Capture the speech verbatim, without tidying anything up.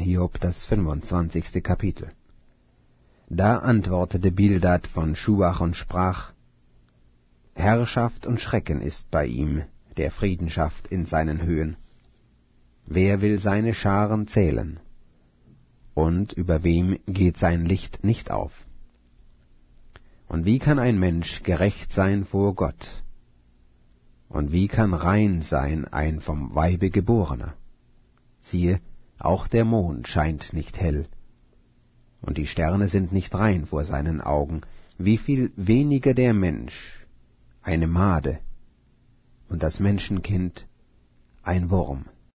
Hiob, das fünfundzwanzigste Kapitel. Da antwortete Bildad von Schuach und sprach: Herrschaft und Schrecken ist bei ihm, der Frieden schafft in seinen Höhen. Wer will seine Scharen zählen? Und über wem geht sein Licht nicht auf? Und wie kann ein Mensch gerecht sein vor Gott? Und wie kann rein sein ein vom Weibe Geborener? Siehe, auch der Mond scheint nicht hell, und die Sterne sind nicht rein vor seinen Augen. Wie viel weniger der Mensch, eine Made, und das Menschenkind ein Wurm.